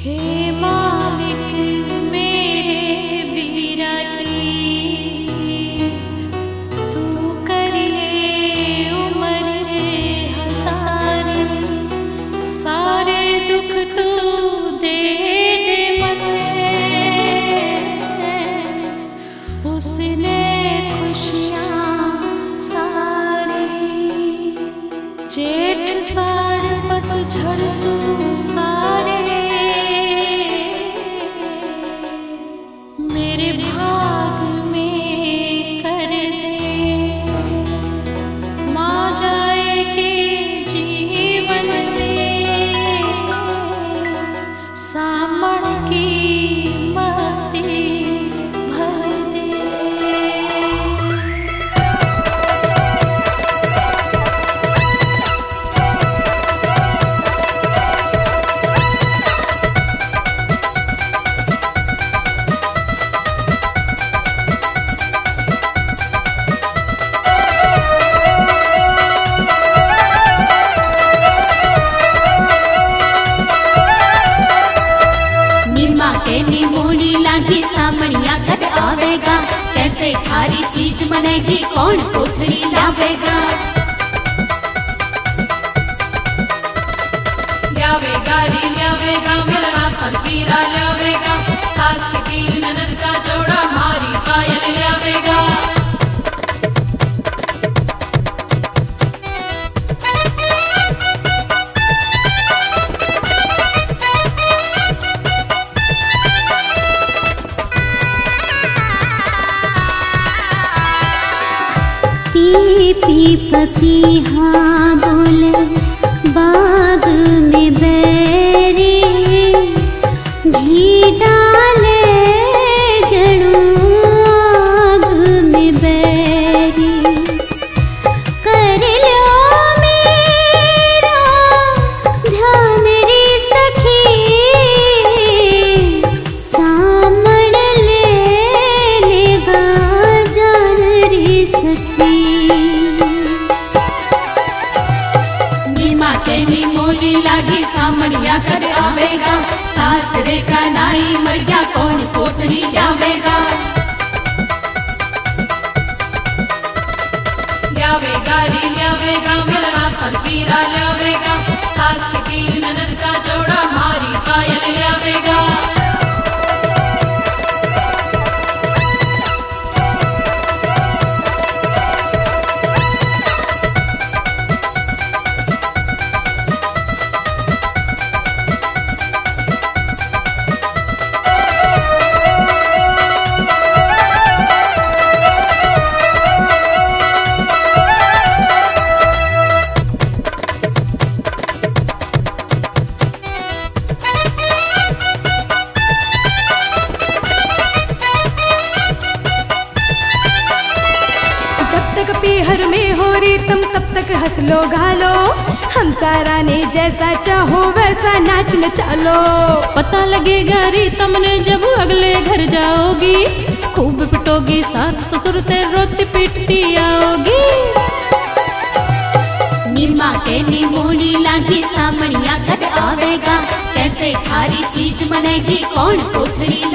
हे मालिक मेरे वीरा की, तू करिए उमर हजारी, सारे दुख तू दे दे मते, उसने खुशियाँ सारी, जेठ साढ़ पतझड़ तू सारे, मेरे भाग में कर दे, माँ जाएगी जीवन में, सामण की मस्ती भर दे। निमोली लागी सामणिया कद आवेगा, कैसे थारी तीज मनेगी कौन कोठरी लावेगा। ल्यावेगा री ल्यावेगा मेरा पलवीरा ल्यावेगा, सास की ननद का जोड़ा मारी पायल ल्यावेगा। पी पपीहा बोले बाग में बैरी, घी डाले जड़ों आग में बैरी, कर लो मेरा ध्यान रे सखी, सामण ले लेगा जान रे सखी। निमोली लागी सामणिया कर आवेगा, सासरे का नाई मर गया कौन कोठरी लावेगा। ल्यावेगा री ल्यावेगा मेरा पलवीरा ल्यावेगा, सास की ननद का जोड़ा मारी पायल ल्यावेगा। पीहर में हो रही तुम तब तक हंस लो गालो, हम सारा ने जैसा चाहो वैसा नाच नचालो। पता लगेगा री तुमने जब अगले घर जाओगी, खूब पिटोगी सास ससुर से रोती पीटती आओगी। निम्मा के निमोली लागी सामणिया कद आवेगा, कैसे थारी तीज मनेगी कौन कोठरी